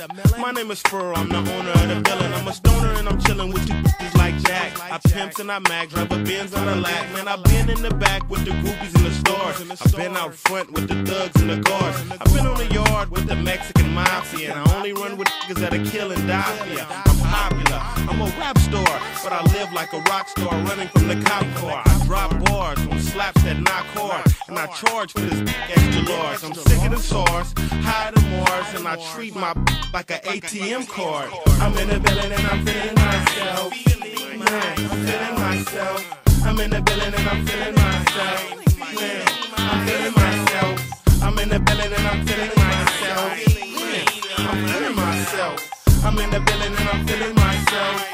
My name is Furrow, I'm the owner of the villain. I'm a stoner and I'm chillin' with two bitches like Jack. I pimps and I mags, rubber bands on the lack. Man, I've been in the back with the groupies in the stores. I've been out front with the thugs and the guards. I've been on the yard with the Mexican mafia. And I only run with niggas that are killing Dafia. I'm popular, I'm a rap star, but I live like a rock star running from the cop car. I drop bars on slaps that knock hard, and I charge for this extra large. I'm sicker than SARS, higher than Mars, and I treat my like an ATM card. I'm in the building and I'm feeling myself. Man, I'm feeling myself. I'm in the building and I'm feeling myself. Man, I'm feeling myself. I'm in the building and I'm feeling myself. Man, I'm feeling myself. I'm in the building and I'm feeling myself.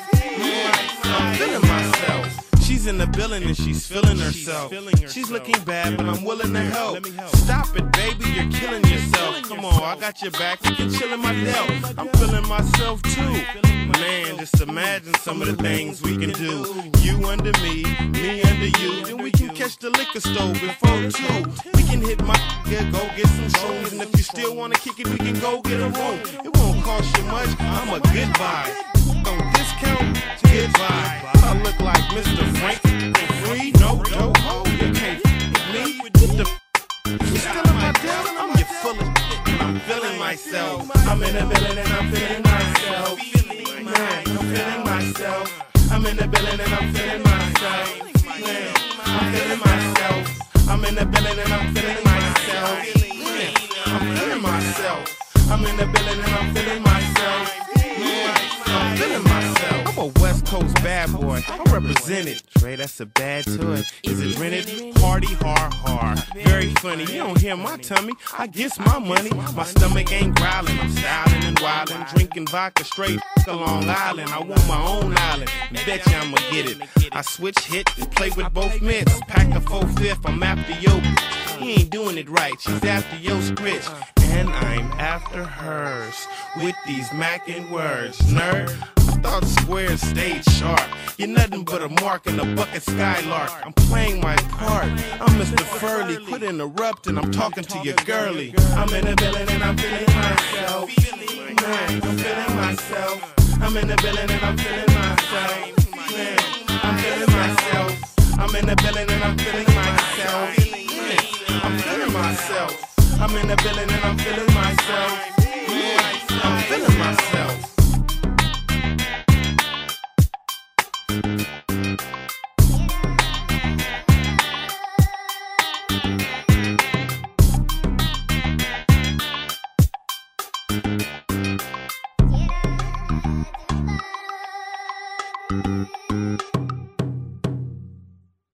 I'm feeling myself. She's in the building and she's feeling herself. She's looking bad, but I'm willing to help. Stop it, baby, you're killing yourself. Come on, I got your back, you can chill in my delt. I'm feeling myself too. Man, just imagine some of the things we can do. You under me under you. Then we can catch the liquor store before 2. We can hit my go get some shrooms. And if you still wanna kick it, we can go get a room. It won't cost you much, I'm a good buy. Don't discount, get by. I look like Mr. Frank, free, no ho. You can't with me. What the you still in my deal? I'm your full of shit and I'm feeling myself. I'm in the building and I'm feeling myself. Man, I'm feeling myself. I'm in the building and I'm feeling myself. Man, I'm feeling myself. I'm in the building and I'm feeling myself. Man, I'm feeling myself. I'm in the building and I'm feeling myself. I'm feeling myself. I'm a West Coast bad boy. I'm represented. Dre, that's a bad to it. Is it rented? Party hard. Very funny. You don't hear my tummy. I guess my money. My stomach ain't growling. I'm styling and wildin'. Drinking vodka straight to Long Island. I want my own island. Bet you I'ma get it. I switch hit and play with both mitts. Pack a 4/5. I'm after yo. He ain't doing it right. She's after yo scritch. And I'm after hers with these mackin' words, nerd. I thought squares stayed sharp. You're nothing but a mark in a bucket skylark. I'm playing my part. I'm Mr. Furley. Quit interrupting. I'm talking to your girlie. I'm in the building and I'm feeling myself. Man, I'm feeling myself. I'm in the building and I'm feeling myself. Man, I'm feeling myself. I'm in the building and I'm feeling myself. Man, I'm feeling myself. I'm in the building and I'm feeling myself.